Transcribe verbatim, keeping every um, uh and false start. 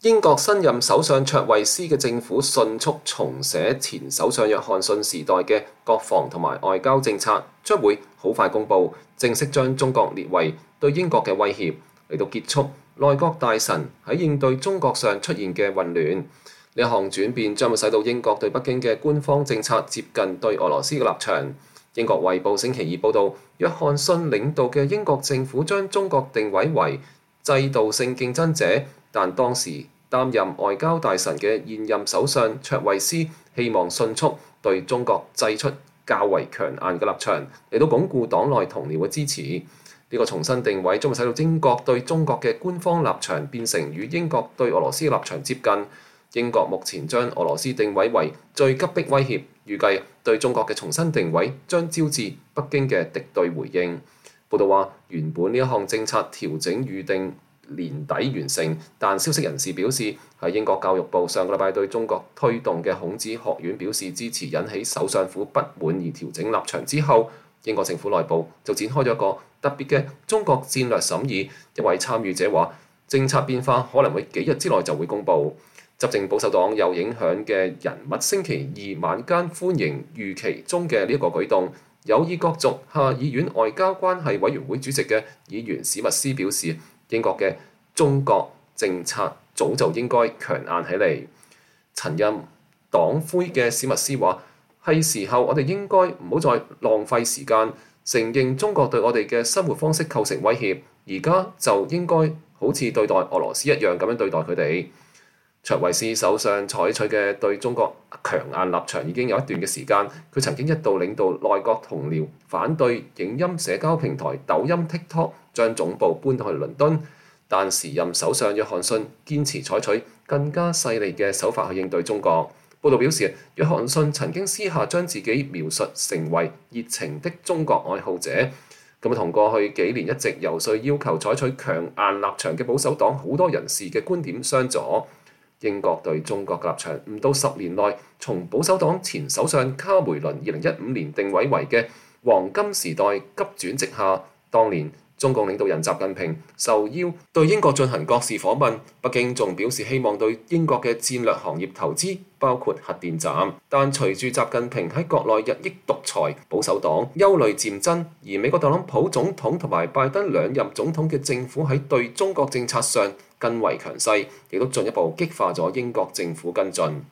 英國新任首相卓慧思嘅政府迅速重寫前首相約翰遜時代嘅國防同埋外交政策，將會好快公佈，正式將中國列為對英國嘅威脅，嚟到結束內閣大臣喺應對中國上出現嘅混亂。呢一項轉變將會使到英國對北京嘅官方政策接近對俄羅斯嘅立場。英國衛報星期二報導，約翰遜領導嘅英國政府將中國定位為制度性競爭者，但當時擔任外交大臣嘅現任首相卓慧思希望迅速對中國祭出較為強硬嘅立場，嚟到鞏固黨內同僚嘅支持。呢、這個重新定位將會使到英國對中國嘅官方立場變成與英國對俄羅斯嘅立場接近。英國目前將俄羅斯定位為最急迫威脅，預計對中國嘅重新定位將招致北京嘅敵對回應。報道話，原本呢一項政策調整預定年底完成，但消息人士表示，喺英國教育部上個禮拜對中國推動嘅孔子學院表示支持，引起首相府不滿而調整立場之後，英國政府內部就展開咗一個特別嘅中國戰略審議。一位參與者話，政策變化可能會幾日之內就會公佈。執政保守黨有影響嘅人物星期二晚間歡迎預期中嘅呢一個舉動。有意角逐下議院外交關係委員會主席嘅議員史密斯表示，英國嘅中國政策早就應該強硬起嚟。曾任黨魁嘅史密斯話：係時候我哋應該唔好再浪費時間，承認中國對我哋嘅生活方式構成威脅，而家就應該好似對待俄羅斯一樣咁樣對待佢哋。卓慧思首相採取嘅對中國強硬立場已經有一段嘅時間，佢曾經一度領導內閣同僚反對影音社交平台抖音 TikTok 將總部搬到去倫敦，但時任首相約翰遜堅持採取更加犀利嘅手法去應對中國。報道表示，約翰遜曾經私下將自己描述成為熱情的中國愛好者，咁同過去幾年一直遊說要求採取強硬立場嘅保守黨好多人士嘅觀點相左。英國對中國嘅立場唔到十年內，從保守黨前首相卡梅倫二零一五年定位為嘅黃金時代急轉直下。當年中共領導人習近平受邀對英國進行國事訪問，北京仲表示希望對英國嘅戰略行業投資，包括核電站。但隨住習近平喺國內日益獨裁，保守黨憂慮漸增，而美國特朗普總統同埋拜登兩任總統嘅政府喺對中國政策上更為強勢，亦都進一步激化咗英國政府跟進。